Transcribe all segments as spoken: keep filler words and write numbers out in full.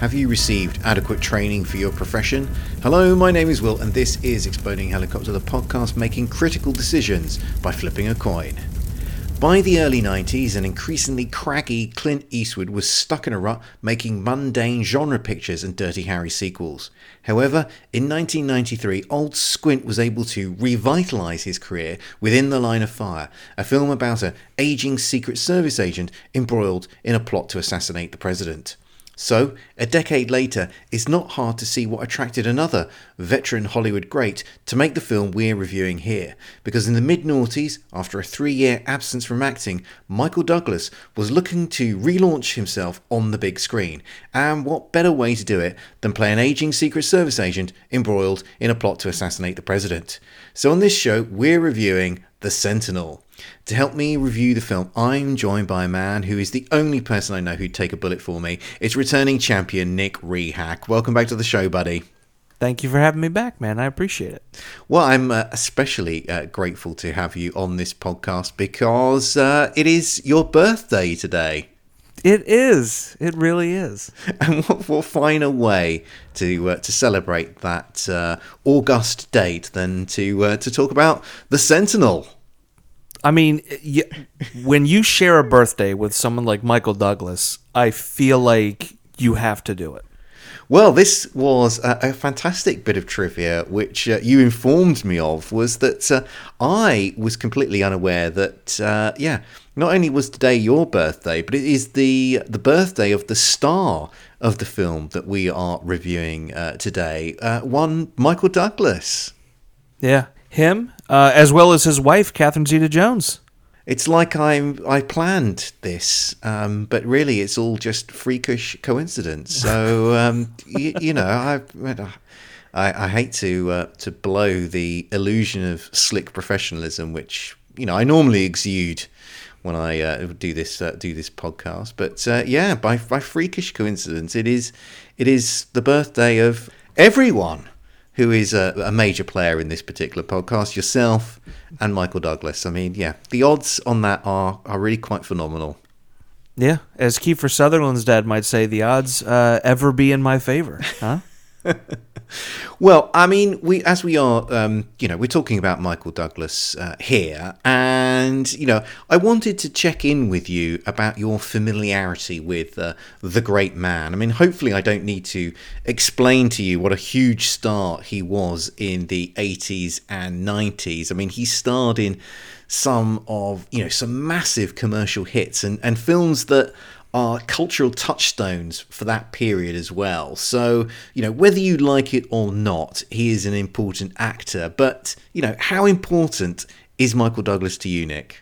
Have you received adequate training for your profession? Hello, my name is Will, and this is Exploding Helicopter, the podcast making critical decisions by flipping a coin. By the early nineties, an increasingly craggy Clint Eastwood was stuck in a rut making mundane genre pictures and Dirty Harry sequels. However, in nineteen ninety-three, Old Squint was able to revitalise his career with In the Line of Fire, a film about an ageing Secret Service agent embroiled in a plot to assassinate the president. So, a decade later, it's not hard to see what attracted another veteran Hollywood great to make the film we're reviewing here, because in the mid-noughties, after a three-year absence from acting, Michael Douglas was looking to relaunch himself on the big screen, and what better way to do it than play an aging Secret Service agent embroiled in a plot to assassinate the president. So on this show, we're reviewing The Sentinel. To help me review the film, I'm joined by a man who is the only person I know who'd take a bullet for me. It's returning champion Nick Rehack. Welcome back to the show, buddy. Thank you for having me back, man. I appreciate it. Well, I'm uh, especially uh, grateful to have you on this podcast because uh, it is your birthday today. It is. It really is. And what, what finer way to uh, to celebrate that uh, august date than to uh, to talk about The Sentinel? I mean, you, when you share a birthday with someone like Michael Douglas, I feel like you have to do it. Well, this was a, a fantastic bit of trivia, which uh, you informed me of, was that uh, I was completely unaware that, uh, yeah, not only was today your birthday, but it is the the birthday of the star of the film that we are reviewing uh, today, uh, one Michael Douglas. Yeah, him, uh, as well as his wife, Catherine Zeta-Jones. It's like I'm, I planned this, um, but really it's all just freakish coincidence. So, um, you, you know, I, I, I hate to uh, to blow the illusion of slick professionalism, which, you know, I normally exude when I uh, do this uh, do this podcast. But uh, yeah, by by freakish coincidence, it is it is the birthday of everyone who is a, a major player in this particular podcast, yourself and Michael Douglas. I mean, yeah, the odds on that are, are really quite phenomenal. Yeah, as Kiefer Sutherland's dad might say, the odds uh, ever be in my favor, huh? Well, I mean, we as we are, um, you know, we're talking about Michael Douglas uh, here, and, you know, I wanted to check in with you about your familiarity with uh, the great man. I mean, hopefully I don't need to explain to you what a huge star he was in the eighties and nineties. I mean, he starred in some of, you know, some massive commercial hits and, and films that are cultural touchstones for that period as well. So, you know, whether you like it or not, he is an important actor. But, you know, how important is Michael Douglas to you, Nick?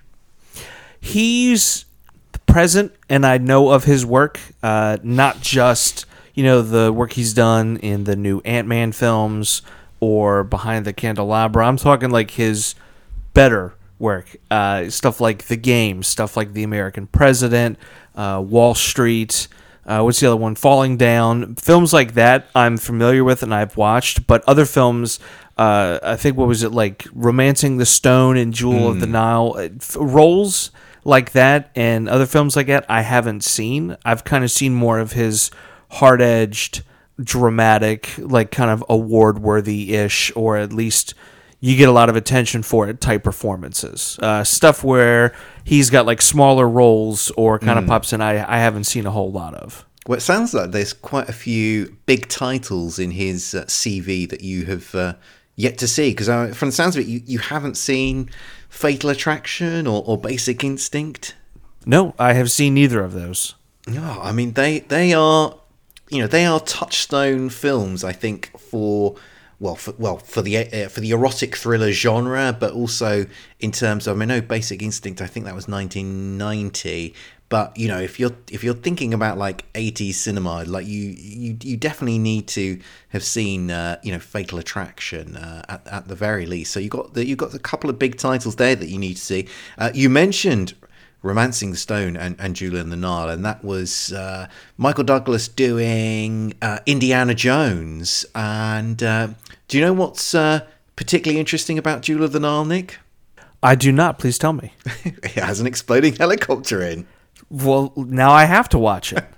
He's present, and I know of his work, uh, not just, you know, the work he's done in the new Ant-Man films or Behind the Candelabra. I'm talking like his better work, uh, stuff like The Game, stuff like The American President, uh, Wall Street, uh, what's the other one? Falling Down. Films like that I'm familiar with and I've watched, but other films, uh, I think, what was it, like Romancing the Stone and Jewel mm. of the Nile, uh, f- roles like that and other films like that I haven't seen. I've kind of seen more of his hard-edged, dramatic, like kind of award-worthy-ish, or at least you get a lot of attention for it type performances. Uh, stuff where he's got like smaller roles or kind of mm. pops in, I, I haven't seen a whole lot of. Well, it sounds like there's quite a few big titles in his uh, C V that you have uh, yet to see. Because uh, from the sounds of it, you, you haven't seen Fatal Attraction or, or Basic Instinct? No, I have seen neither of those. No, I mean, they, they are, you know, they are touchstone films, I think, for... Well, for, well, for the uh, for the erotic thriller genre, but also in terms of, I mean, no, Basic Instinct, I think that was nineteen ninety. But, you know, if you're if you're thinking about like eighties cinema, like you you, you definitely need to have seen uh, you know, Fatal Attraction uh, at at the very least. So you got the, you got a couple of big titles there that you need to see. Uh, you mentioned Romancing the Stone and, and Jewel in the Nile, and that was uh, Michael Douglas doing uh, Indiana Jones. And uh, do you know what's uh, particularly interesting about Jewel of the Nile, Nick? I do not. Please tell me. It has an exploding helicopter in. Well, now I have to watch it.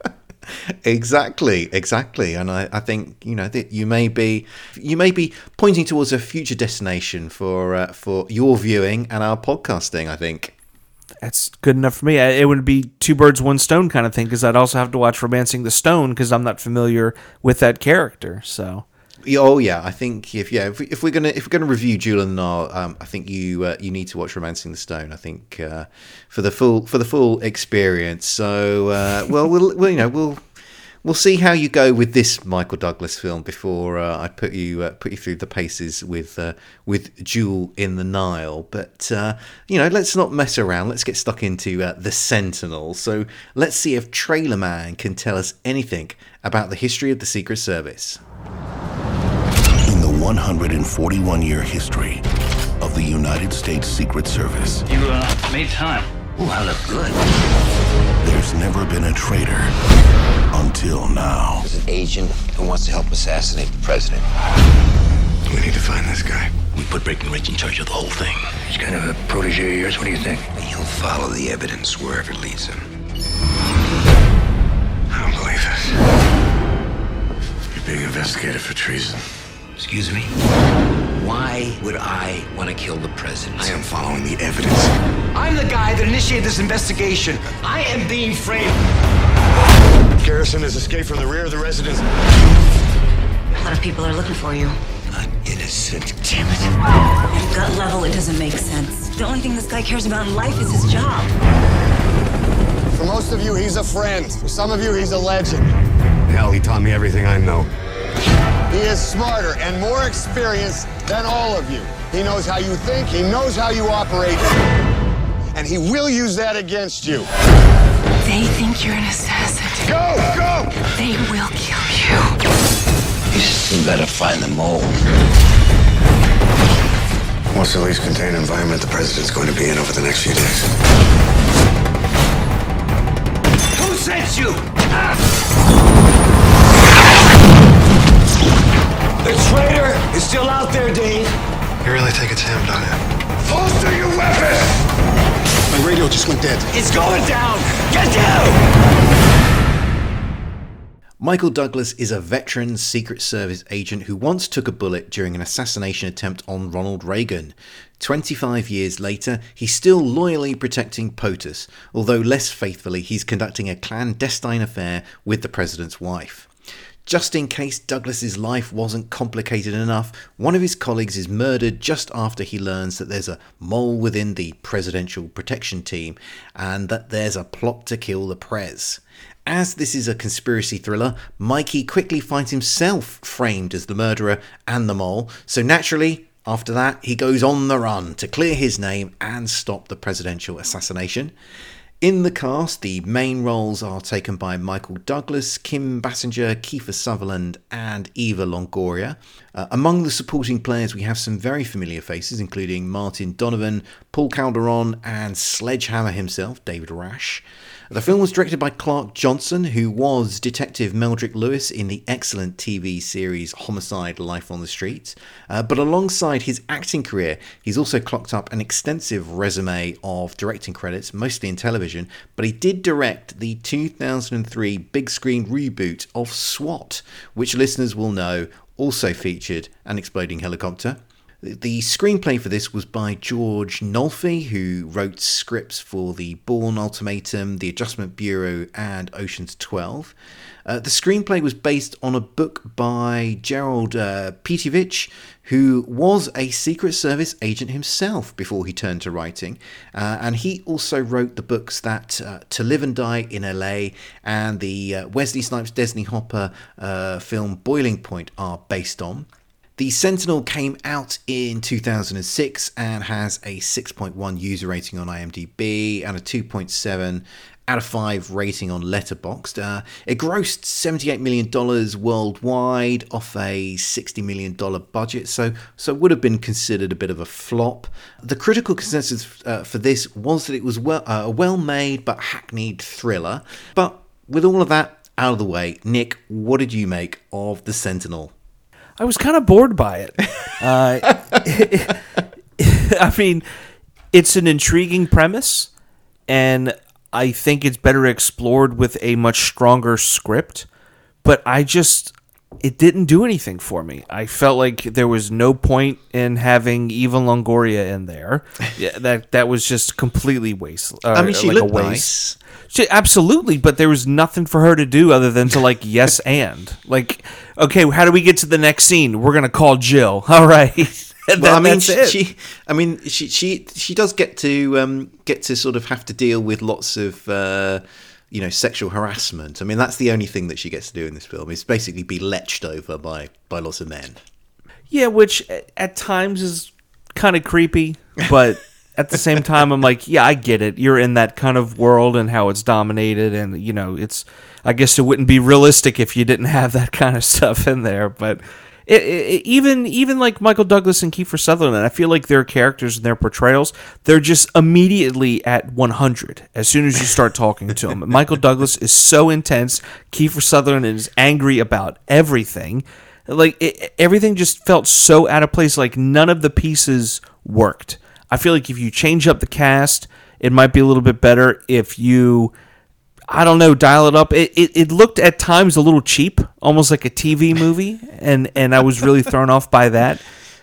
Exactly, exactly, and I, I think you know that you may be you may be pointing towards a future destination for uh, for your viewing and our podcasting. I think That's good enough for me. I- It would be two birds, one stone kind of thing, because I'd also have to watch Romancing the Stone because I'm not familiar with that character. So, Yeah, oh yeah, I think if yeah if, we, if we're gonna if we're gonna review Jewel and Nile, um, I think you uh, you need to watch Romancing the Stone. I think uh, for the full for the full experience. So uh, well we'll, we'll you know we'll. We'll see how you go with this Michael Douglas film before uh, I put you uh, put you through the paces with uh, with Jewel in the Nile. But uh, you know, let's not mess around. Let's get stuck into uh, the Sentinel. So let's see if Trailer Man can tell us anything about the history of the Secret Service. In the one hundred forty-one year history of the United States Secret Service, You uh, made time. Ooh, I look good. there's never been a traitor until now. There's an agent who wants to help assassinate the president. We need to find this guy. We put Breckenridge in charge of the whole thing. He's kind of a protege of yours. What do you think? He'll follow the evidence wherever it leads him. I don't believe this. You're being investigated for treason. Excuse me? Why would I want to kill the president? I am following the evidence. I'm the guy that initiated this investigation. I am being framed. Garrison has escaped from the rear of the residence. A lot of people are looking for you. I'm innocent. Damn it. At gut level, it doesn't make sense. The only thing this guy cares about in life is his job. For most of you, he's a friend. For some of you, he's a legend. Hell, he taught me everything I know. He is smarter and more experienced than all of you. He knows how you think, he knows how you operate, and he will use that against you. They think you're an assassin. Go, go! They will kill you. You still gotta find the mole. What's the least contained environment the president's going to be in over the next few days? Who sent you? The traitor is still out there, Dave. You really think it's him, don't you? Holster your weapon! My radio just went dead. It's going down. Get down! Michael Douglas is a veteran Secret Service agent who once took a bullet during an assassination attempt on Ronald Reagan. twenty-five years later, he's still loyally protecting POTUS, although less faithfully he's conducting a clandestine affair with the president's wife. Just in case Douglas's life wasn't complicated enough, one of his colleagues is murdered just after he learns that there's a mole within the Presidential Protection Team and that there's a plot to kill the Prez. As this is a conspiracy thriller, Mikey quickly finds himself framed as the murderer and the mole, so naturally, after that, he goes on the run to clear his name and stop the presidential assassination. In the cast, the main roles are taken by Michael Douglas, Kim Basinger, Kiefer Sutherland, and Eva Longoria. Uh, among the supporting players, we have some very familiar faces, including Martin Donovan, Paul Calderon, and Sledgehammer himself, David Rash. The film was directed by Clark Johnson, who was Detective Meldrick Lewis in the excellent T V series Homicide: Life on the Street. Uh, but alongside his acting career, he's also clocked up an extensive resume of directing credits, mostly in television, but he did direct the two thousand three big screen reboot of SWAT, which listeners will know also featured an exploding helicopter. The screenplay for this was by George Nolfi, who wrote scripts for The Bourne Ultimatum, The Adjustment Bureau, and Ocean's twelve. Uh, the screenplay was based on a book by Gerald uh, Pietevich, who was a Secret Service agent himself before he turned to writing. Uh, and he also wrote the books that uh, To Live and Die in L A and the uh, Wesley Snipes, Disney Hopper uh, film Boiling Point are based on. The Sentinel came out in two thousand six and has a six point one user rating on IMDb and a two point seven out of five rating on Letterboxd. Uh, it grossed seventy-eight million dollars worldwide off a sixty million dollars budget, so so would have been considered a bit of a flop. The critical consensus uh, for this was that it was well, uh, a well-made but hackneyed thriller. But with all of that out of the way, Nick, what did you make of The Sentinel? I was kind of bored by it. Uh, I mean, it's an intriguing premise, and I think it's better explored with a much stronger script, but I just, it didn't do anything for me. I felt like there was no point in having Eva Longoria in there. Yeah, that that was just completely waste. Uh, I mean, she like looked a waste. nice. She, absolutely, but there was nothing for her to do other than to like yes and like, okay, how do we get to the next scene? We're gonna call Jill. All right. And Well, then I mean, that's it. she, I mean, she, she, she does get to um, get to sort of have to deal with lots of, uh, you know, sexual harassment. I mean, that's the only thing that she gets to do in this film is basically be leched over by by lots of men. Yeah, which at- at times is kind of creepy, but at the same time, I'm like, yeah, I get it. You're in that kind of world and how it's dominated, and you know, it's. I guess it wouldn't be realistic if you didn't have that kind of stuff in there, but. It, it, even even like Michael Douglas and Kiefer Sutherland, I feel like their characters and their portrayals, they're just immediately at one hundred as soon as you start talking to them. Michael Douglas is so intense. Kiefer Sutherland is angry about everything. Like it, everything just felt so out of place. Like none of the pieces worked. I feel like if you change up the cast, it might be a little bit better. If you I don't know, dial it up. It, it it looked at times a little cheap, almost like a T V movie, and, and I was really thrown off by that.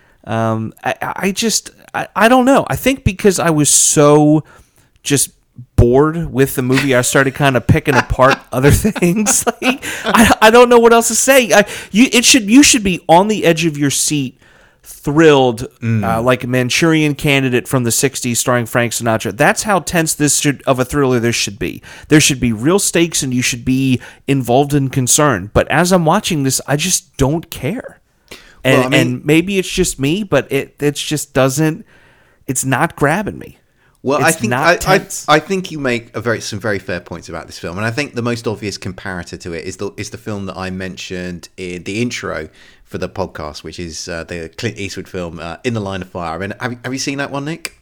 Um, I, I just, I, I don't know. I think because I was so just bored with the movie, I started kind of picking apart other things. Like, I, I don't know what else to say. I, you, it should you should be on the edge of your seat, thrilled, mm. uh, like a Manchurian Candidate from the sixties starring Frank Sinatra. That's how tense this should of a thriller this should be. There should be real stakes and you should be involved and concerned. But as I'm watching this, I just don't care. And, well, I mean, and maybe it's just me, but it it just doesn't, it's not grabbing me. Well, it's I think not I, I, tense. I think you make a very some very fair points about this film, and I think the most obvious comparator to it is the is the film that I mentioned in the intro for the podcast, which is uh, the Clint Eastwood film uh, In the Line of Fire. And have you, have you seen that one, Nick?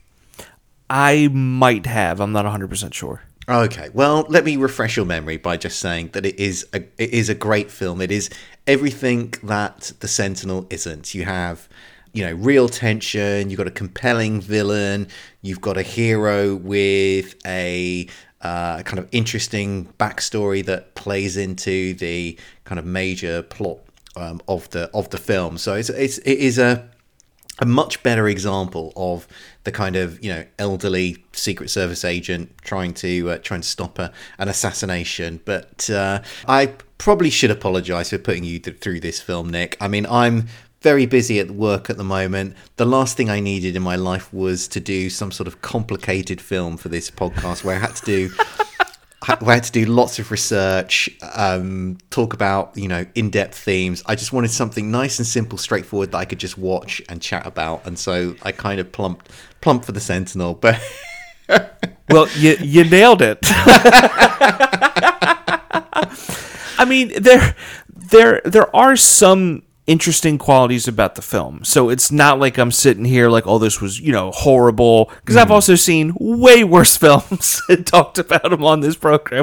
I might have. I'm not one hundred percent sure. Okay, well, let me refresh your memory by just saying that it is a it is a great film. It is everything that The Sentinel isn't. You have, you know, real tension. You've got a compelling villain. You've got a hero with a uh, kind of interesting backstory that plays into the kind of major plot um, of the of the film. So it's it's it is a a much better example of the kind of, you know, elderly Secret Service agent trying to uh, trying to stop a, an assassination. But uh, I probably should apologise for putting you th- through this film, Nick. I mean, I'm very busy at work at the moment. The last thing I needed in my life was to do some sort of complicated film for this podcast where I had to do I had to do lots of research, um, talk about, you know, in-depth themes. I just wanted something nice and simple, straightforward that I could just watch and chat about. And so I kind of plumped plumped for The Sentinel. But well, you you nailed it. I mean, there there there are some interesting qualities about the film. So it's not like I'm sitting here like, oh, this was, you know, horrible. Because mm. I've also seen way worse films and talked about them on this program.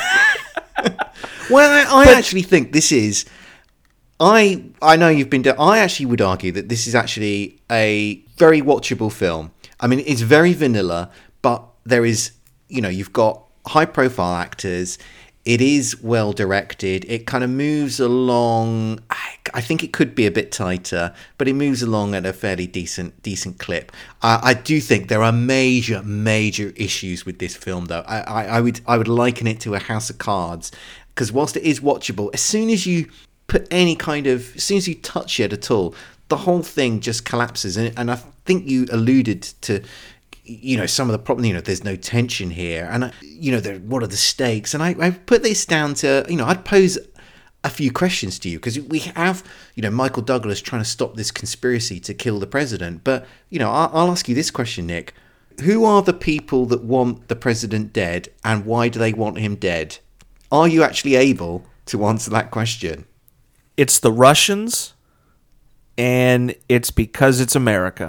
Well, I, I but, actually think this is... I I know you've been... Do- I actually would argue that this is actually a very watchable film. I mean, it's very vanilla, but there is, you know, you've got high-profile actors. It is well directed. It kind of moves along. I think it could be a bit tighter, but it moves along at a fairly decent decent clip. I, I do think there are major major issues with this film, though. I, I, I would I would liken it to a House of Cards, because whilst it is watchable, as soon as you put any kind of, as soon as you touch it at all, the whole thing just collapses. And, and I think you alluded to, you know, some of the problem, you know, there's no tension here. And, you know, there, what are the stakes? And I, I put this down to, you know, I'd pose a few questions to you, because we have, you know, Michael Douglas trying to stop this conspiracy to kill the president. But, you know, I'll, I'll ask you this question, Nick. Who are the people that want the president dead, and why do they want him dead? Are you actually able to answer that question? It's the Russians, and it's because it's America.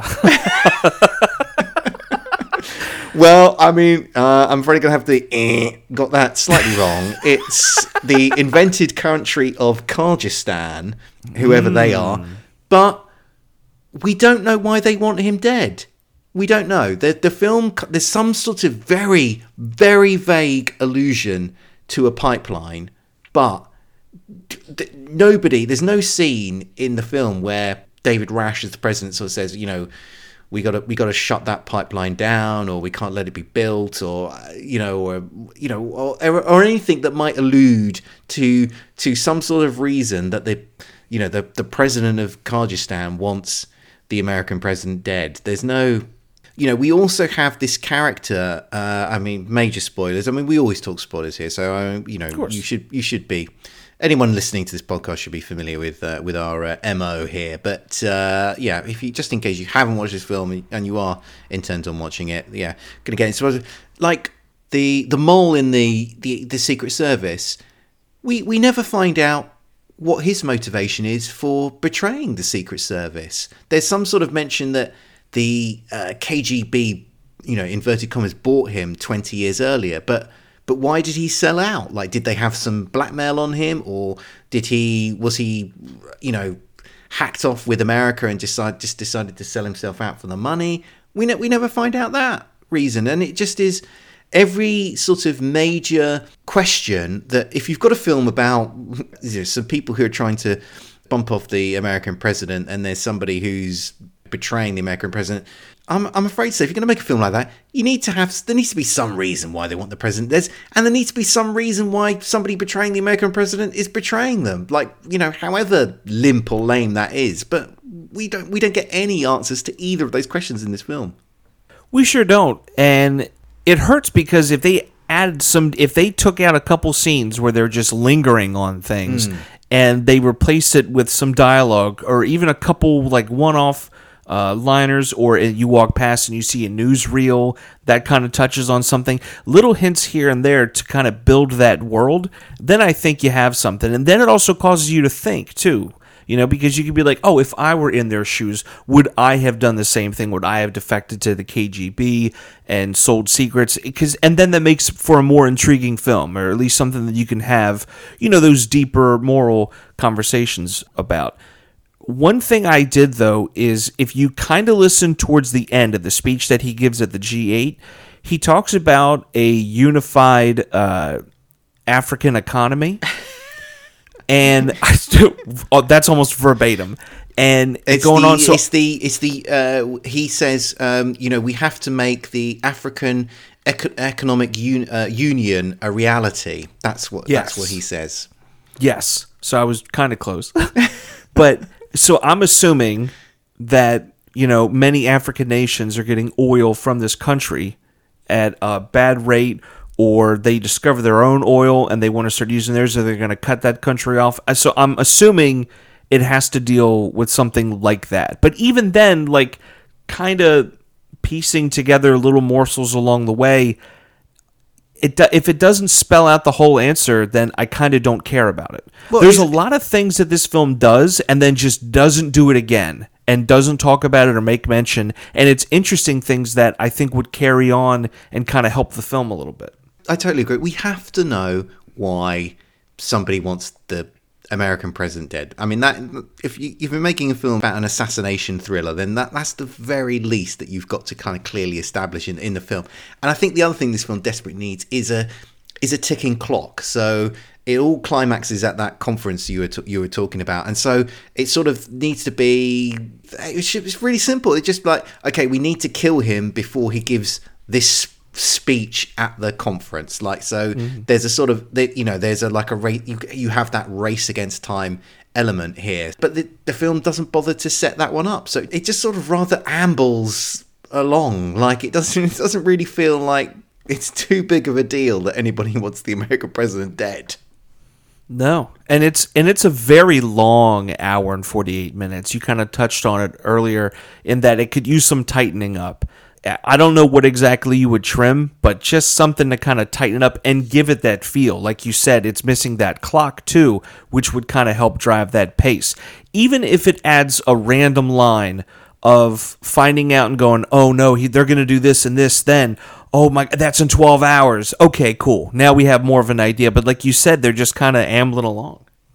Well, I mean, uh, I'm probably going to have to eh, got that slightly wrong. It's the invented country of Kyrgyzstan, whoever mm. they are. But we don't know why they want him dead. We don't know. The, the film, there's some sort of very, very vague allusion to a pipeline, but th- nobody, there's no scene in the film where David Rash as the president sort of says, you know, we got to we got to shut that pipeline down, or we can't let it be built, or you know, or you know, or, or anything that might allude to to some sort of reason that the, you know, the the president of Kyrgyzstan wants the American president dead. There's no, you know, we also have this character. Uh, I mean, major spoilers. I mean, we always talk spoilers here, so uh, you know, you should you should be. Anyone listening to this podcast should be familiar with uh, with our uh, M O here. But uh, yeah, if you just in case you haven't watched this film and you are intent on watching it, yeah, gonna get into like the the mole in the, the, the Secret Service. We we never find out what his motivation is for betraying the Secret Service. There's some sort of mention that the uh, K G B, you know, inverted commas, bought him twenty years earlier, but. But why did he sell out? Like, did they have some blackmail on him, or did he was he, you know, hacked off with America and decide just decided to sell himself out for the money? We ne- we never find out that reason, and it just is every sort of major question that if you've got a film about, you know, some people who are trying to bump off the American president, and there's somebody who's betraying the American president. I'm I'm afraid so. If you're going to make a film like that, you need to have there needs to be some reason why they want the president dead, and there needs to be some reason why somebody betraying the American president is betraying them. Like, you know, however limp or lame that is, but we don't we don't get any answers to either of those questions in this film. We sure don't, and it hurts because if they added some, if they took out a couple scenes where they're just lingering on things, mm. and they replaced it with some dialogue, or even a couple like one-off. Uh, liners, or you walk past and you see a newsreel that kind of touches on something, little hints here and there to kind of build that world, then I think you have something. And then it also causes you to think too, you know, because you could be like, oh, if I were in their shoes, would I have done the same thing? Would I have defected to the K G B and sold secrets? Because, and then that makes for a more intriguing film, or at least something that you can have, you know, those deeper moral conversations about. One thing I did, though, is if you kind of listen towards the end of the speech that he gives at the G eight, he talks about a unified uh, African economy. And I still, oh, that's almost verbatim. And it's going the, on, so it's the, it's the, uh, he says, um, you know, we have to make the African eco- economic un- uh, union a reality. That's what, yes. that's what he says. Yes. So I was kind of close. But so I'm assuming that, you know, many African nations are getting oil from this country at a bad rate, or they discover their own oil and they want to start using theirs, or they're going to cut that country off. So I'm assuming it has to deal with something like that. But even then, like, kind of piecing together little morsels along the way, it do, if it doesn't spell out the whole answer, then I kind of don't care about it. Well, There's a lot of things that this film does and then just doesn't do it again and doesn't talk about it or make mention. And it's interesting things that I think would carry on and kind of help the film a little bit. I totally agree. We have to know why somebody wants the American president dead. I mean, that if, you, if you're making a film about an assassination thriller, then that, that's the very least that you've got to kind of clearly establish in, in the film. And I think the other thing this film desperately needs is a is a ticking clock. So it all climaxes at that conference you were t- you were talking about, and so it sort of needs to be. It's really simple. It's just like, okay, we need to kill him before he gives this speech at the conference. Like, so mm-hmm. there's a sort of, you know, there's a like a race, you, you have that race against time element here, but the, the film doesn't bother to set that one up, so it just sort of rather ambles along. Like, it doesn't it doesn't really feel like it's too big of a deal that anybody wants the American president dead. No, and it's and it's a very long hour and forty-eight minutes. You kind of touched on it earlier in that it could use some tightening up. I don't know what exactly you would trim, but just something to kind of tighten up and give it that feel. Like you said, it's missing that clock too, which would kind of help drive that pace. Even if it adds a random line of finding out and going, oh no, he, they're going to do this and this then. Oh my, that's in twelve hours. Okay, cool. Now we have more of an idea. But like you said, they're just kind of ambling along.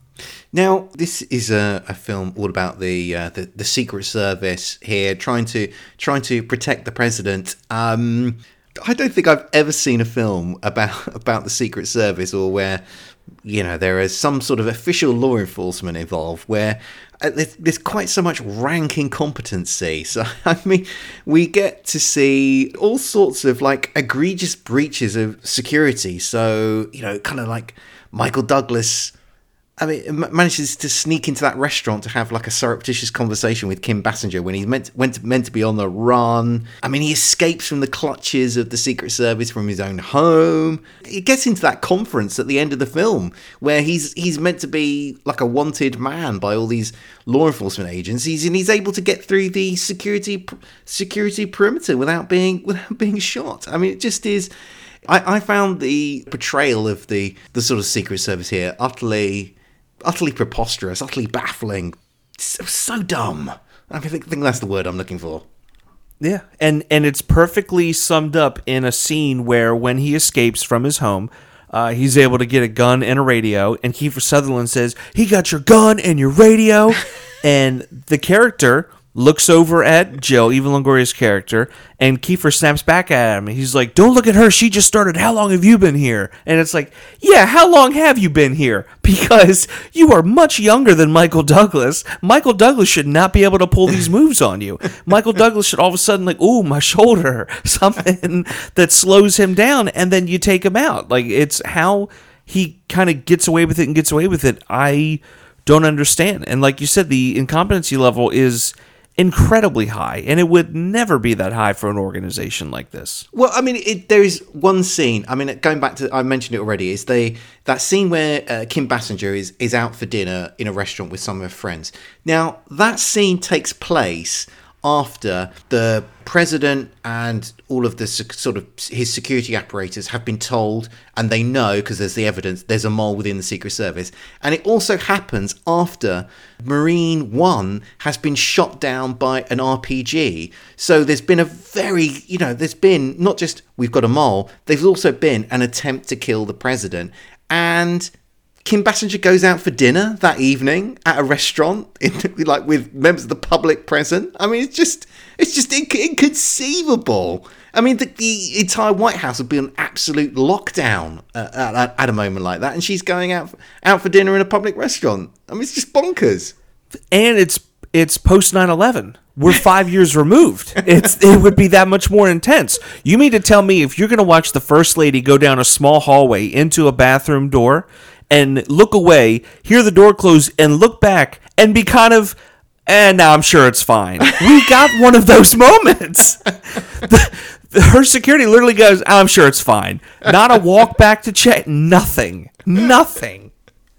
Now, this is a, a film all about the, uh, the the Secret Service here, trying to trying to protect the president. Um, I don't think I've ever seen a film about about the Secret Service, or where, you know, there is some sort of official law enforcement involved, where uh, there's, there's quite so much rank incompetency. So, I mean, we get to see all sorts of, like, egregious breaches of security. So, you know, kind of like Michael Douglas, I mean, it manages to sneak into that restaurant to have like a surreptitious conversation with Kim Basinger when he's meant to, went to, meant to be on the run. I mean, he escapes from the clutches of the Secret Service from his own home. He gets into that conference at the end of the film where he's he's meant to be like a wanted man by all these law enforcement agencies, and he's able to get through the security security perimeter without being without being shot. I mean, it just is. I, I found the portrayal of the the sort of Secret Service here utterly. utterly preposterous, utterly baffling, so, so dumb. I think, think that's the word I'm looking for. Yeah, and and it's perfectly summed up in a scene where when he escapes from his home, uh, he's able to get a gun and a radio, and Kiefer Sutherland says, "He got your gun and your radio," and the character looks over at Jill, Eva Longoria's character, and Kiefer snaps back at him. He's like, "Don't look at her. She just started. How long have you been here?" And it's like, yeah, how long have you been here? Because you are much younger than Michael Douglas. Michael Douglas should not be able to pull these moves on you. Michael Douglas should all of a sudden like, "Ooh, my shoulder," something that slows him down, and then you take him out. Like, it's how he kind of gets away with it and gets away with it. I don't understand. And like you said, the incompetency level is incredibly high, and it would never be that high for an organization like this. Well, I mean, it, there is one scene. I mean, going back to, I mentioned it already. Is the that scene where uh, Kim Basinger is is out for dinner in a restaurant with some of her friends. Now, that scene takes place after the president and all of the sort of his security apparatus have been told, and they know because there's the evidence, there's a mole within the Secret Service. And it also happens after Marine One has been shot down by an R P G. So there's been a very, you know, there's been not just we've got a mole, there's also been an attempt to kill the president. And Kim Basinger goes out for dinner that evening at a restaurant, in, like with members of the public present. I mean, it's just, it's just inc- inconceivable. I mean, the, the entire White House would be on absolute lockdown uh, at, at a moment like that, and she's going out out for dinner in a public restaurant. I mean, it's just bonkers. And it's it's post nine eleven. We're five years removed. It's it would be that much more intense. You mean to tell me if you're going to watch the First Lady go down a small hallway into a bathroom door and look away, hear the door close, and look back, and be kind of, and eh, now I'm sure it's fine. We got one of those moments. The, the, her security literally goes, I'm sure it's fine. Not a walk back to check. Nothing. Nothing.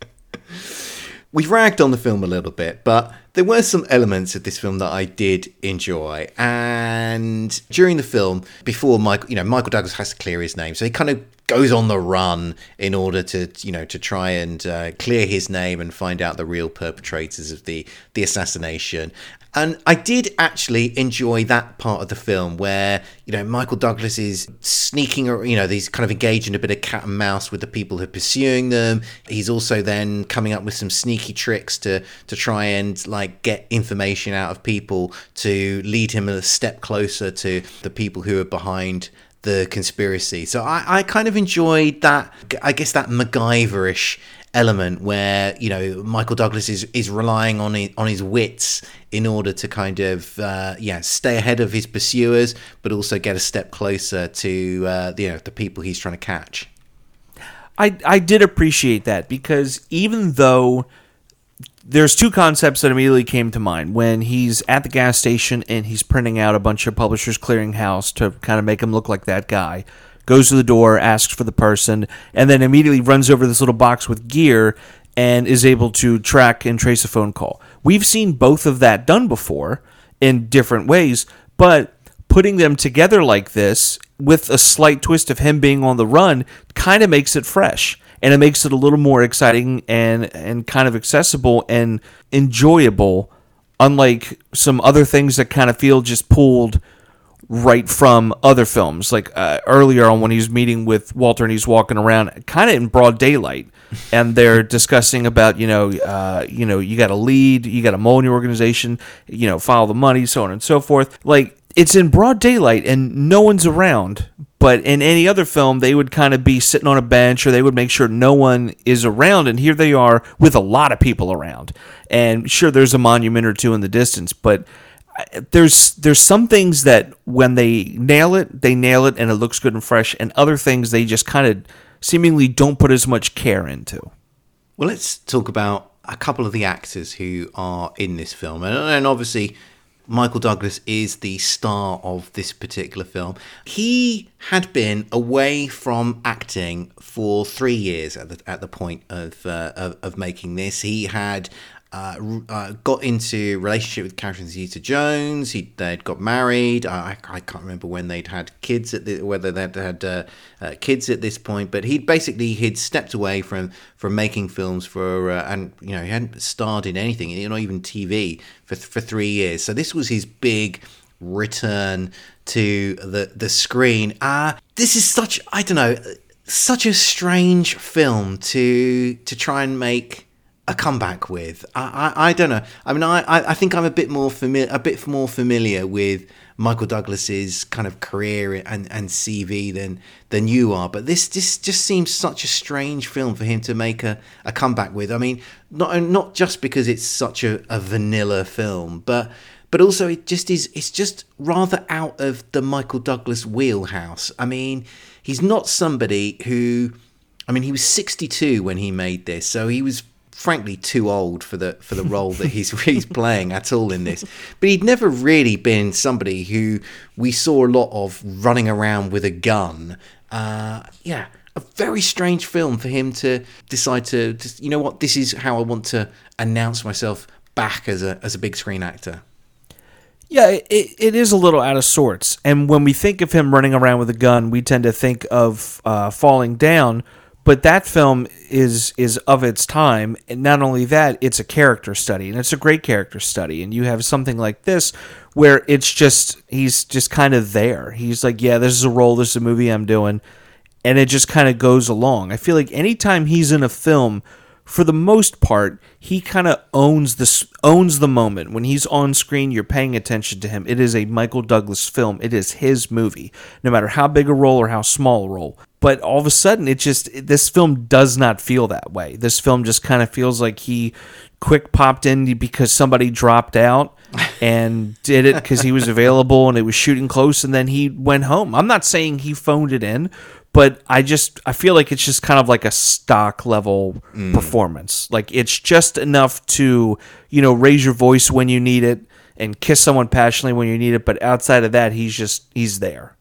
We've ragged on the film a little bit, but there were some elements of this film that I did enjoy. And during the film, before Michael, you know, Michael Douglas has to clear his name, so he kind of goes on the run in order to, you know, to try and uh, clear his name and find out the real perpetrators of the the assassination. And I did actually enjoy that part of the film where, you know, Michael Douglas is sneaking, you know, he's kind of engaged in a bit of cat and mouse with the people who are pursuing them. He's also then coming up with some sneaky tricks to, to try and, like, get information out of people to lead him a step closer to the people who are behind the conspiracy. So I, I kind of enjoyed that, I guess, that MacGyver-ish element where, you know, Michael Douglas is, is relying on his, on his wits in order to kind of uh, yeah stay ahead of his pursuers, but also get a step closer to uh, you know the people he's trying to catch. I I did appreciate that, because even though there's two concepts that immediately came to mind when he's at the gas station and he's printing out a bunch of Publishers Clearinghouse to kind of make him look like that guy. Goes to the door, asks for the person, and then immediately runs over this little box with gear and is able to track and trace a phone call. We've seen both of that done before in different ways, but putting them together like this with a slight twist of him being on the run kind of makes it fresh, and it makes it a little more exciting and, and kind of accessible and enjoyable, unlike some other things that kind of feel just pulled right from other films. Like uh, earlier on when he was meeting with Walter and he's walking around kind of in broad daylight, and they're discussing about, you know, uh, you know, you got to lead, you got a mole in your organization, you know, follow the money, so on and so forth. Like, it's in broad daylight and no one's around. But in any other film, they would kind of be sitting on a bench, or they would make sure no one is around. And here they are with a lot of people around. And sure, there's a monument or two in the distance, but there's there's some things that when they nail it, they nail it, and it looks good and fresh. And other things they just kind of seemingly don't put as much care into. Well, let's talk about a couple of the actors who are in this film, and, and obviously Michael Douglas is the star of this particular film. He had been away from acting for three years at the at the point of uh, of, of making this. He had uh, uh, got into a relationship with Catherine Zeta-Jones. He they'd got married. I, I can't remember when they'd had kids at the, whether they'd had uh, uh, kids at this point. But he'd basically he'd stepped away from from making films for uh, and you know he hadn't starred in anything, not even T V for for three years. So this was his big return to the the screen. Ah, uh, this is such I don't know such a strange film to to try and make a comeback with. I, I, I don't know. I mean, I, I think I'm a bit more familiar, a bit more familiar with Michael Douglas's kind of career and, and C V than than you are. But this this just seems such a strange film for him to make a, a comeback with. I mean, not not just because it's such a, a vanilla film, but but also it just is. It's just rather out of the Michael Douglas wheelhouse. I mean, he's not somebody who. I mean, he was sixty-two when he made this, so he was frankly too old for the for the role that he's he's playing at all in this. But he'd never really been somebody who we saw a lot of running around with a gun. Uh, yeah, a very strange film for him to decide to, to, you know what, this is how I want to announce myself back as a as a big screen actor. Yeah, it, it is a little out of sorts. And when we think of him running around with a gun, we tend to think of uh, Falling Down. But that film is is of its time, and not only that, it's a character study, and it's a great character study. And you have something like this where it's just, he's just kind of there. He's like, yeah, this is a role, this is a movie I'm doing, and it just kind of goes along. I feel like anytime he's in a film, for the most part, he kind of owns this owns the moment. When he's on screen, you're paying attention to him. It is a Michael Douglas film. It is his movie, no matter how big a role or how small a role. But all of a sudden, it just this film does not feel that way. This film just kind of feels like he quick popped in because somebody dropped out and did it because he was available and it was shooting close, and then he went home. I'm not saying he phoned it in, but I just I feel like it's just kind of like a stock level mm. performance. Like it's just enough to, you know, raise your voice when you need it and kiss someone passionately when you need it. But outside of that, he's just he's there.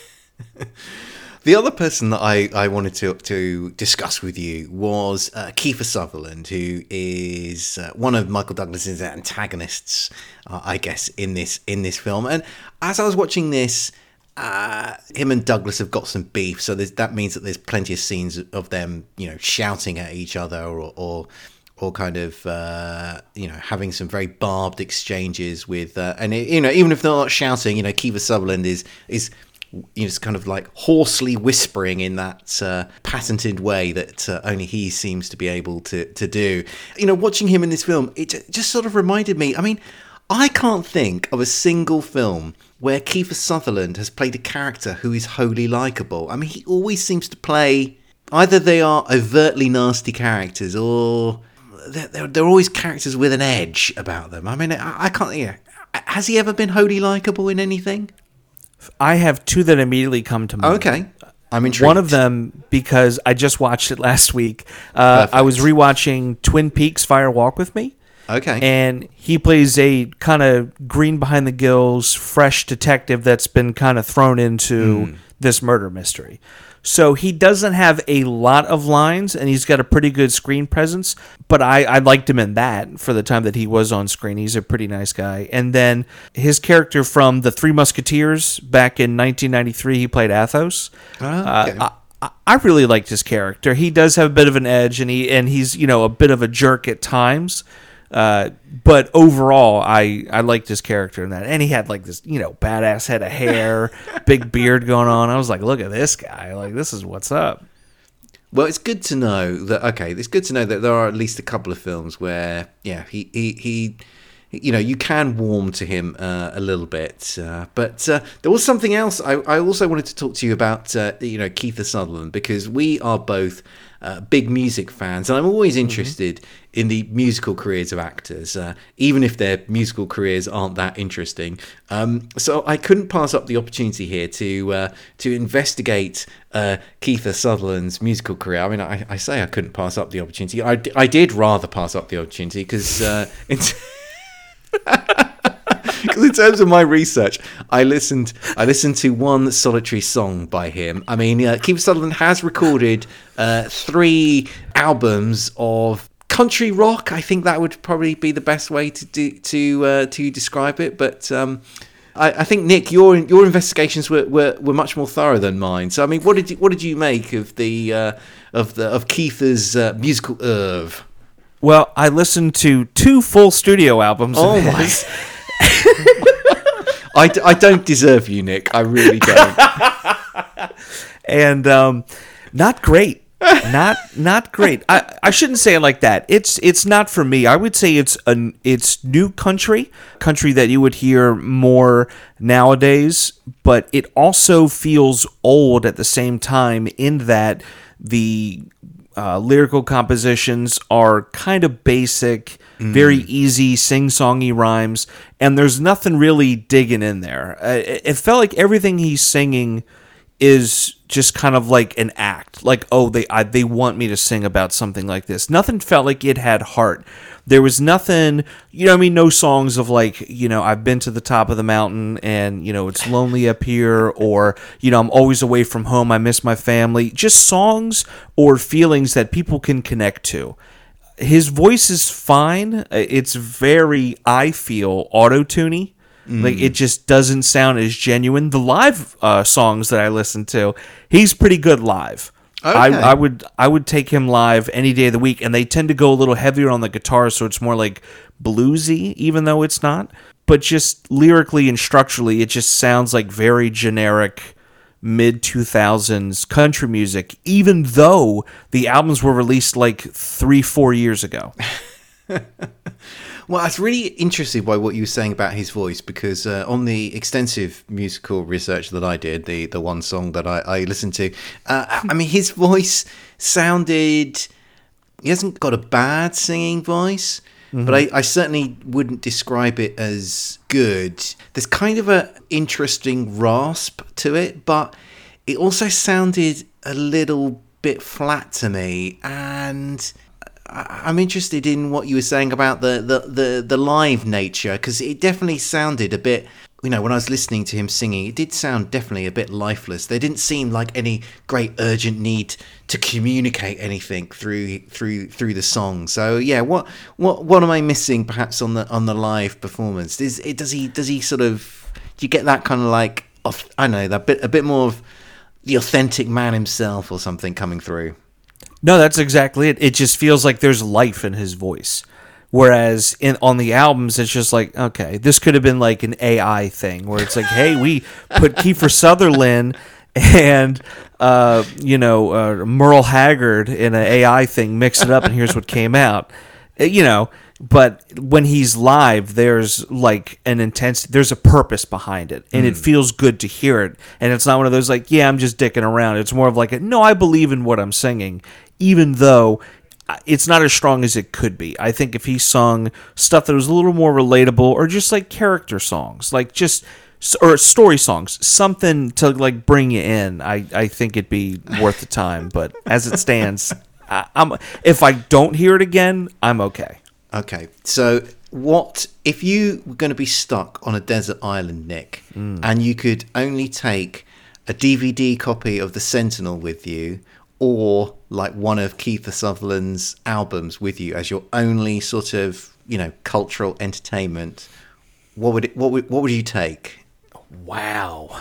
The other person that I, I wanted to to discuss with you was uh, Kiefer Sutherland, who is uh, one of Michael Douglas's antagonists, uh, I guess, in this in this film. And as I was watching this, uh, him and Douglas have got some beef, so that means that there's plenty of scenes of them, you know, shouting at each other or or, or kind of uh, you know having some very barbed exchanges with, uh, and it, you know even if they're not shouting, you know, Kiefer Sutherland is is. You know, it's kind of like hoarsely whispering in that uh, patented way that uh, only he seems to be able to, to do. You know, watching him in this film, it just sort of reminded me, I mean, I can't think of a single film where Kiefer Sutherland has played a character who is wholly likeable. I mean, he always seems to play, either they are overtly nasty characters or they're, they're, they're always characters with an edge about them. I mean, I, I can't, yeah. Has he ever been wholly likeable in anything? I have two that immediately come to mind. Okay. I'm intrigued. One of them, because I just watched it last week. Uh, I was rewatching Twin Peaks Fire Walk with Me. Okay. And he plays a kind of green behind the gills, fresh detective that's been kind of thrown into mm. this murder mystery. So he doesn't have a lot of lines, and he's got a pretty good screen presence, but I, I liked him in that for the time that he was on screen. He's a pretty nice guy. And then his character from The Three Musketeers back in nineteen ninety-three, he played Athos. Oh, okay. uh, I, I really liked his character. He does have a bit of an edge, and he and he's, you know, a bit of a jerk at times, Uh, but overall, I, I liked his character in that. And he had like this, you know, badass head of hair, big beard going on. I was like, look at this guy. Like, this is what's up. Well, it's good to know that, okay, it's good to know that there are at least a couple of films where, yeah, he, he, he you know, you can warm to him uh, a little bit. Uh, but uh, there was something else I, I also wanted to talk to you about, uh, you know, Kiefer Sutherland, because we are both uh, big music fans, and I'm always interested mm-hmm. in the musical careers of actors, uh, even if their musical careers aren't that interesting. Um, so I couldn't pass up the opportunity here to uh, to investigate uh, Kiefer Sutherland's musical career. I mean, I, I say I couldn't pass up the opportunity. I, I did rather pass up the opportunity because uh, it's... Because in terms of my research, I listened. I listened to one solitary song by him. I mean, uh, Kiefer Sutherland has recorded uh, three albums of country rock. I think that would probably be the best way to do, to uh, to describe it. But um, I, I think Nick, your your investigations were, were, were much more thorough than mine. So I mean, what did you, what did you make of the uh, of the of Kiefer's uh, musical oeuvre? Well, I listened to two full studio albums. Oh of my! his. I, I don't deserve you, Nick. I really don't. And um, not great. Not not great. I, I shouldn't say it like that. It's it's not for me. I would say it's an it's new country, country that you would hear more nowadays. But it also feels old at the same time in that the Uh, lyrical compositions are kind of basic, mm. very easy, sing-songy rhymes, and there's nothing really digging in there. Uh, it, it felt like everything he's singing is just kind of like an act. Like, oh, they I, they want me to sing about something like this. Nothing felt like it had heart. There was nothing, you know, I mean, no songs of like, you know, I've been to the top of the mountain and, you know, it's lonely up here, or, you know, I'm always away from home, I miss my family. Just songs or feelings that people can connect to. His voice is fine. It's very, I feel, auto-tuney. Mm. Like, it just doesn't sound as genuine. The live uh, songs that I listen to, he's pretty good live. Okay. I, I would I would take him live any day of the week, and they tend to go a little heavier on the guitar, so it's more like bluesy, even though it's not. But just lyrically and structurally, it just sounds like very generic mid two thousands country music, even though the albums were released like three, four years ago. Well, I was really interested by what you were saying about his voice, because uh, on the extensive musical research that I did, the, the one song that I, I listened to, uh, I mean, his voice sounded... He hasn't got a bad singing voice, mm-hmm. but I, I certainly wouldn't describe it as good. There's kind of an interesting rasp to it, but it also sounded a little bit flat to me, and... I'm interested in what you were saying about the, the, the, the live nature, because it definitely sounded a bit, you know, when I was listening to him singing, it did sound definitely a bit lifeless. There didn't seem like any great urgent need to communicate anything through through through the song. So yeah, what what what am I missing perhaps on the on the live performance? Is it does he does he sort of do you get that kind of like I don't know that bit a bit more of the authentic man himself or something coming through? No, that's exactly it. It just feels like there's life in his voice. Whereas in on the albums, it's just like, okay, this could have been like an A I thing where it's like, hey, we put Kiefer Sutherland and, uh, you know, uh, Merle Haggard in an A I thing, mix it up, and here's what came out. You know, but when he's live, there's like an intense, there's a purpose behind it, and mm. it feels good to hear it. And it's not one of those like, yeah, I'm just dicking around. It's more of like, a, no, I believe in what I'm singing, even though it's not as strong as it could be. I think if he sung stuff that was a little more relatable, or just like character songs, like just or story songs, something to like bring you in, I, I think it'd be worth the time. But as it stands, I, I'm if I don't hear it again, I'm okay. Okay, so what if you were going to be stuck on a desert island, Nick, mm. and you could only take a D V D copy of The Sentinel with you, or like one of Kiefer Sutherland's albums with you as your only sort of, you know, cultural entertainment, what would it, what would what would you take? Wow.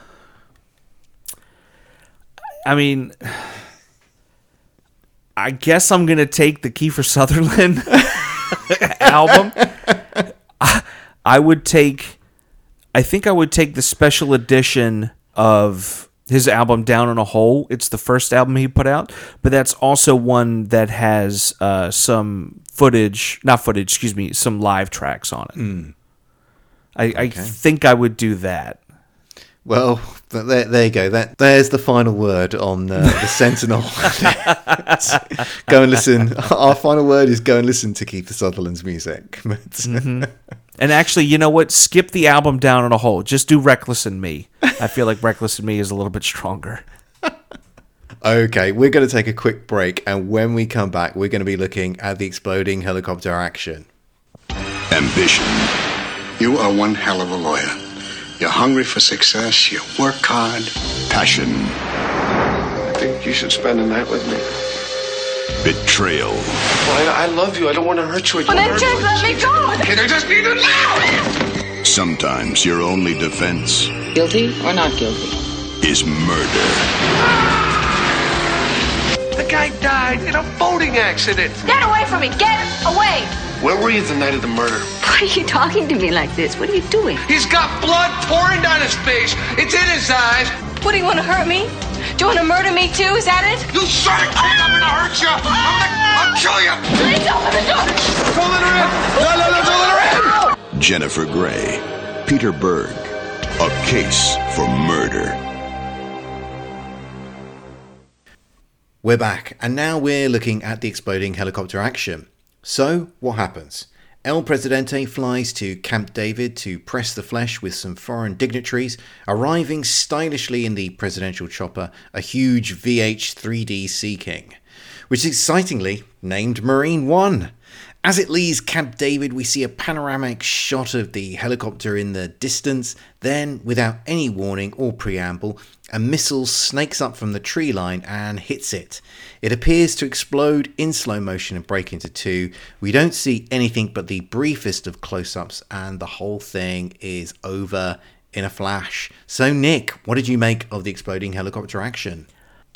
I mean, I guess I'm gonna take the Kiefer Sutherland. album, I, I would take, I think I would take the special edition of his album Down in a Hole. It's the first album he put out, but that's also one that has uh, some footage, not footage, excuse me, some live tracks on it. Mm. I, okay. I think I would do that. Well, there, there you go. That there's the final word on uh, the Sentinel. Go and listen. Our final word is go and listen to Kiefer Sutherland's music. mm-hmm. And actually, you know what? Skip the album Down in a Hole. Just do Reckless in Me. I feel like Reckless in Me is a little bit stronger. Okay, we're going to take a quick break, and when we come back, we're going to be looking at the exploding helicopter action. Ambition. You are one hell of a lawyer. You're hungry for success. You work hard. Passion. I think you should spend the night with me. Betrayal. Well, I, I love you. I don't want to hurt you. I Well, then just let me go. Kid, I just need to know. Sometimes your only defense Guilty or not guilty? is murder. The guy died in a boating accident. Get away from me. Get away. Where were you the night of the murder? Why are you talking to me like this? What are you doing? He's got blood pouring down his face. It's in his eyes. What, do you want to hurt me? Do you want to murder me too? Is that it? You shut it, kid. I'm going to hurt you. I'm gonna, I'll kill you. Please open the door. Don't let her in. No, no, no, don't let her in. Jennifer Grey. Peter Berg. A Case for Murder. We're back, and now we're looking at the exploding helicopter action. So, what happens? El Presidente flies to Camp David to press the flesh with some foreign dignitaries, arriving stylishly in the presidential chopper, a huge V H three D Sea King, which is excitingly named Marine One. As it leaves Camp David, we see a panoramic shot of the helicopter in the distance. Then, without any warning or preamble, a missile snakes up from the tree line and hits it. It appears to explode in slow motion and break into two. We don't see anything but the briefest of close-ups, and the whole thing is over in a flash. So, Nick, what did you make of the exploding helicopter action?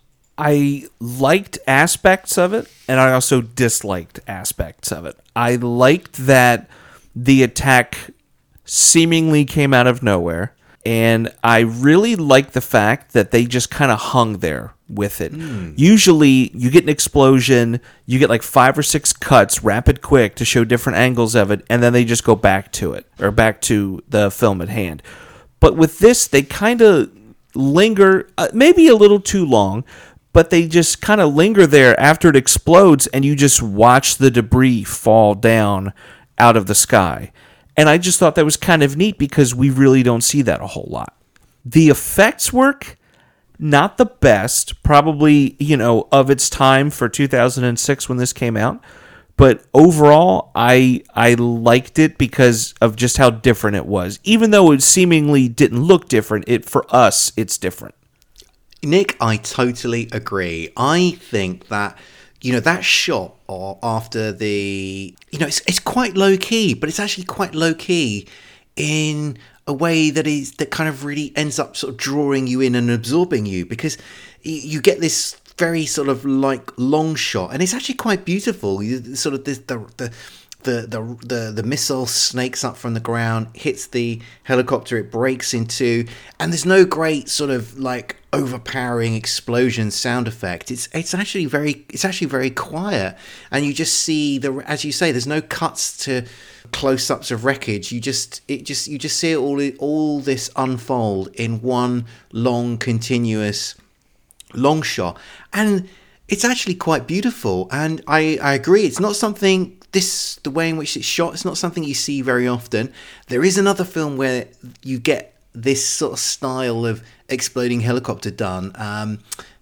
I liked aspects of it, and I also disliked aspects of it. I liked that the attack seemingly came out of nowhere, and I really liked the fact that they just kind of hung there with it. Mm. Usually, you get an explosion, you get like five or six cuts, rapid quick, to show different angles of it, and then they just go back to it, or back to the film at hand. But with this, they kind of linger, uh, maybe a little too long, but they just kind of linger there after it explodes, and you just watch the debris fall down out of the sky. And I just thought that was kind of neat because we really don't see that a whole lot. The effects work, not the best, probably, you know, of its time for two thousand six when this came out. But overall, I I liked it because of just how different it was. Even though it seemingly didn't look different, it for us, it's different. Nick, I totally agree. I think that, you know, that shot or after the, you know, it's it's quite low key, but it's actually quite low key in a way that is that kind of really ends up sort of drawing you in and absorbing you, because you get this very sort of like long shot, and it's actually quite beautiful. You sort of this, the the. The, the the the missile snakes up from the ground, hits the helicopter, it breaks in two, and there's no great sort of like overpowering explosion sound effect. It's it's actually very it's actually very quiet, and you just see the, as you say, there's no cuts to close-ups of wreckage. You just it just you just see it all all this unfold in one long continuous long shot, and it's actually quite beautiful. And I I agree, it's not something. This, the way in which it's shot, it's not something you see very often. There is another film where you get this sort of style of exploding helicopter done. Um,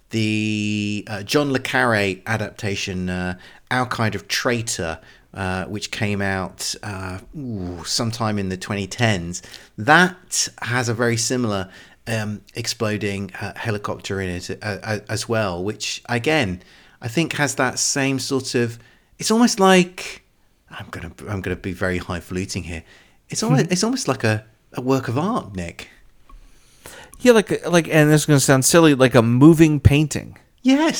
the uh, John le Carré adaptation, uh, Our Kind of Traitor, uh, which came out uh, ooh, sometime in the twenty tens. That has a very similar um, exploding uh, helicopter in it uh, as well, which, again, I think has that same sort of... It's almost like I'm gonna I'm gonna be very highfalutin here. It's almost it's almost like a, a work of art, Nick. Yeah, like like, and this is gonna sound silly, like a moving painting. Yes,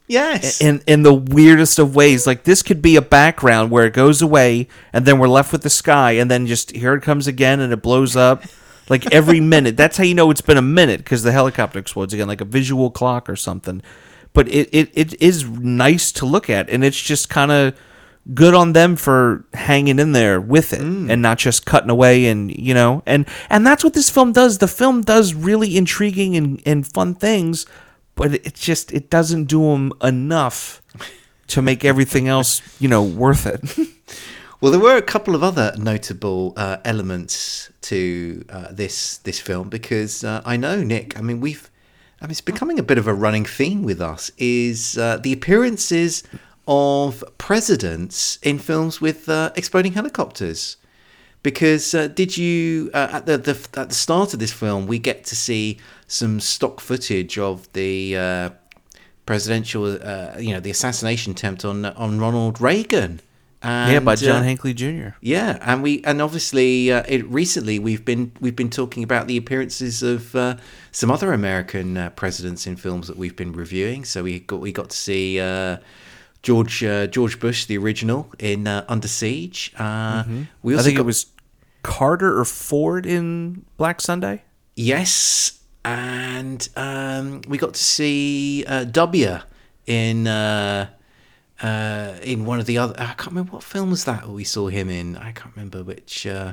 Yes. In in the weirdest of ways. Like, this could be a background where it goes away, and then we're left with the sky, and then just here it comes again, and it blows up. Like, every minute. That's how you know it's been a minute, because the helicopter explodes again, like a visual clock or something. But it, it, it is nice to look at, and it's just kind of good on them for hanging in there with it mm. and not just cutting away, and, you know. And, and that's what this film does. The film does really intriguing and, and fun things, but it just, it doesn't do them enough to make everything else, you know, worth it. Well, there were a couple of other notable uh, elements to uh, this this film, because uh, I know, Nick, I mean, we've, I mean, it's becoming a bit of a running theme with us, is uh, the appearances of presidents in films with uh, exploding helicopters. Because uh, did you uh, at the, the at the start of this film, we get to see some stock footage of the uh, presidential, uh, you know, the assassination attempt on on Ronald Reagan. And, yeah, by John uh, Hinckley Junior Yeah, and we and obviously uh, it, recently we've been we've been talking about the appearances of uh, some other American uh, presidents in films that we've been reviewing. So we got we got to see uh, George uh, George Bush, the original, in uh, Under Siege. Uh, mm-hmm. We also I think got, it was Carter or Ford in Black Sunday. Yes, and um, we got to see uh, W in. Uh, Uh, in one of the other, I can't remember what film was that we saw him in. I can't remember which. Uh,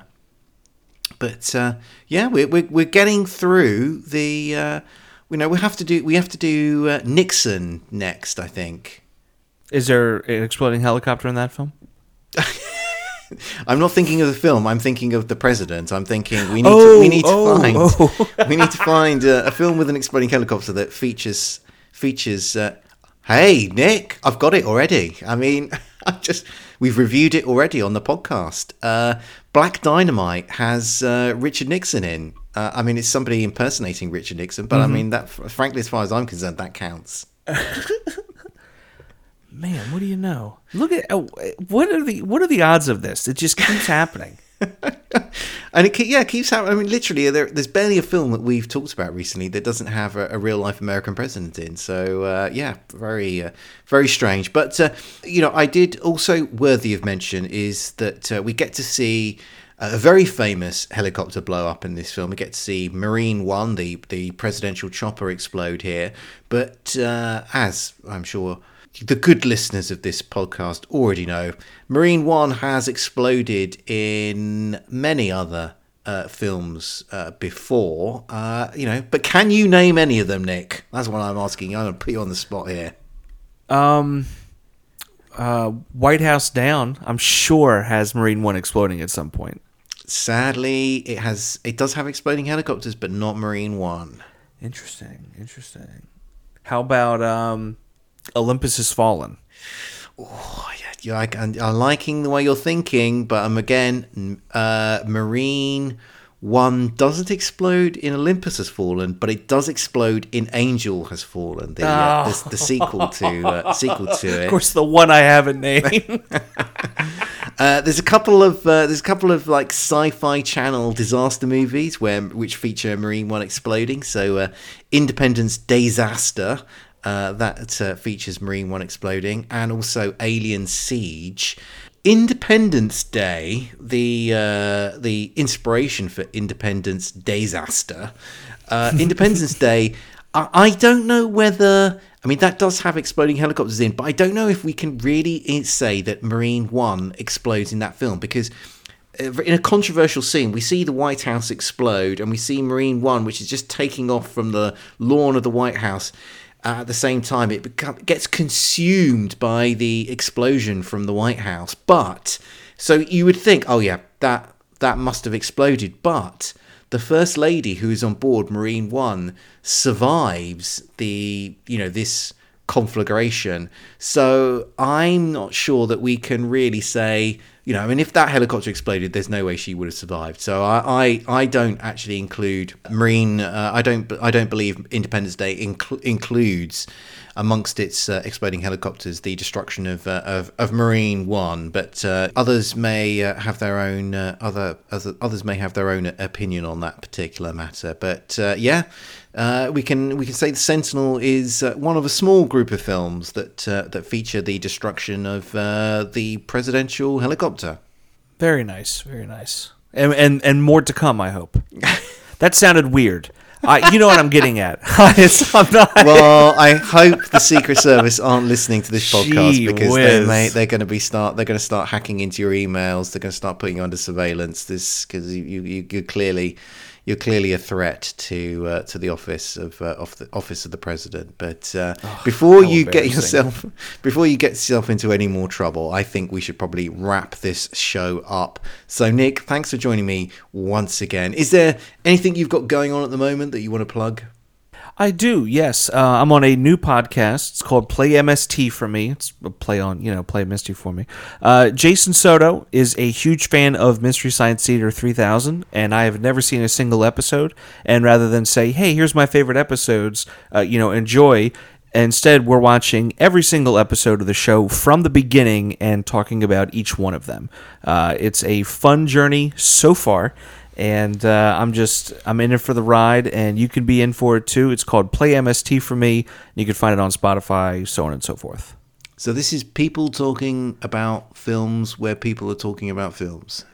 but uh, yeah, we're, we're we're getting through the. Uh, you know, we have to do we have to do uh, Nixon next, I think. Is there an exploding helicopter in that film? I'm not thinking of the film. I'm thinking of the president. I'm thinking we need oh, to we need to oh, find oh. we need to find uh, a film with an exploding helicopter that features features. Uh, Hey, Nick, I've got it already. I mean, I just we've reviewed it already on the podcast. Uh, Black Dynamite has uh, Richard Nixon in. Uh, I mean, it's somebody impersonating Richard Nixon, but mm-hmm. I mean, that, frankly, as far as I'm concerned, that counts. Man, what do you know? Look at uh, what are the what are the odds of this? It just keeps happening. And it yeah, it keeps happening. I mean, literally, there, there's barely a film that we've talked about recently that doesn't have a, a real life American president in. So uh, yeah, very uh, very strange. But uh, you know, I did also worthy of mention is that uh, we get to see a very famous helicopter blow up in this film. We get to see Marine One, the the presidential chopper, explode here. But uh, as I'm sure the good listeners of this podcast already know, Marine One has exploded in many other uh, films uh, before, uh, you know, but can you name any of them, Nick? That's what I'm asking. I'm going to put you on the spot here. Um, uh, White House Down, I'm sure, has Marine One exploding at some point. Sadly, it has. It does have exploding helicopters, but not Marine One. Interesting, interesting. How about um, Olympus Has Fallen? Oh, yeah, yeah I, I'm, I'm liking the way you're thinking, but I'm again, uh, Marine One doesn't explode in Olympus Has Fallen, but it does explode in Angel Has Fallen, the, uh, oh. the, the sequel to uh, sequel to it. Of course, the one I haven't named. Uh, there's a couple of uh, there's a couple of like Sci-Fi Channel disaster movies where which feature Marine One exploding. So uh, Independence Disaster. Uh, that uh, features Marine One exploding, and also Alien Siege. Independence Day, the uh, the inspiration for Independence Disaster. Uh, Independence Day, I, I don't know whether... I mean, that does have exploding helicopters in, but I don't know if we can really say that Marine One explodes in that film, because in a controversial scene, we see the White House explode, and we see Marine One, which is just taking off from the lawn of the White House. Uh, at the same time, it become, gets consumed by the explosion from the White House. But, so you would think, oh yeah, that that must have exploded. But the First Lady, who is on board Marine One, survives the, you know, this conflagration. So I'm not sure that we can really say, you know, I mean, if that helicopter exploded, there's no way she would have survived. So I, I, I don't actually include Marine. Uh, I don't. I don't believe Independence Day inc- includes amongst its uh, exploding helicopters, the destruction of uh, of, of Marine One. But uh, others may uh, have their own uh, other, other others may have their own opinion on that particular matter. But uh, yeah. Uh, we can we can say The Sentinel is uh, one of a small group of films that uh, that feature the destruction of uh, the presidential helicopter. Very nice, very nice, and and, and more to come. I hope. That sounded weird. Uh, you know what I'm getting at. It's, I'm not... Well, I hope the Secret Service aren't listening to this podcast Gee because whiz. they may, they're going to be start they're going to start hacking into your emails. They're going to start putting you under surveillance. This because you, you you're clearly. You're clearly a threat to uh, to the office of uh, of the office of the president. But uh, oh, before you get yourself before you get yourself into any more trouble, I think we should probably wrap this show up. So, Nick, thanks for joining me once again. Is there anything you've got going on at the moment that you want to plug? I do, yes. Uh, I'm on a new podcast. It's called Play M S T for me. It's a play on, you know, Play M S T for me. Uh, Jason Soto is a huge fan of Mystery Science Theater three thousand, and I have never seen a single episode. And rather than say, hey, here's my favorite episodes, uh, you know, enjoy, instead we're watching every single episode of the show from the beginning and talking about each one of them. Uh, it's a fun journey so far. And uh, I'm just, I'm in it for the ride, and you can be in for it too. It's called Play M S T for me. You can find it on Spotify, so on and so forth. So this is people talking about films where people are talking about films.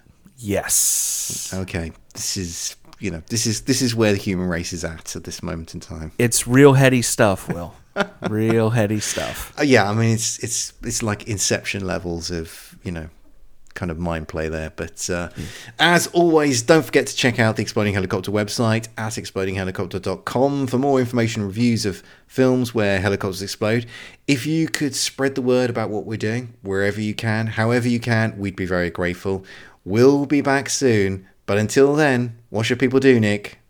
Yes. Okay. This is, you know, this is this is where the human race is at at this moment in time. It's real heady stuff, Will. Real heady stuff. Uh, yeah, I mean, it's it's it's like Inception levels of, you know, kind of mind play there. But uh, mm. as always, don't forget to check out the Exploding Helicopter website at exploding helicopter dot com for more information and reviews of films where helicopters explode. If you could spread the word about what we're doing wherever you can, however you can, we'd be very grateful. We'll be back soon, but until then, what should people do, Nick?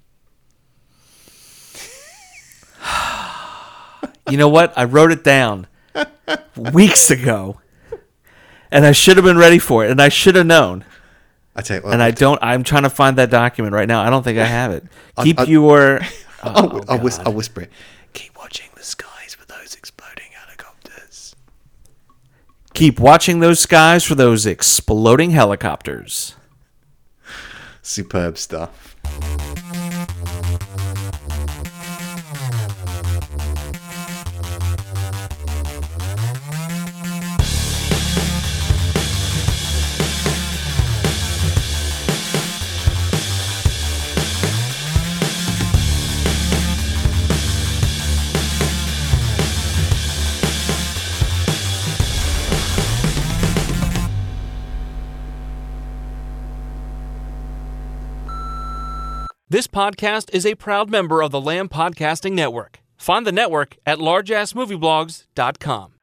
You know what? I wrote it down weeks ago. And I should have been ready for it, and I should have known. I tell you what, and I don't. I'm trying to find that document right now. I don't think I have it. Keep I, I, your. Oh, I'll, I'll, whis- I'll whisper it. Keep watching the skies for those exploding helicopters. Keep watching those skies for those exploding helicopters. Superb stuff. This podcast is a proud member of the Lamb Podcasting Network. Find the network at large ass movie blogs dot com.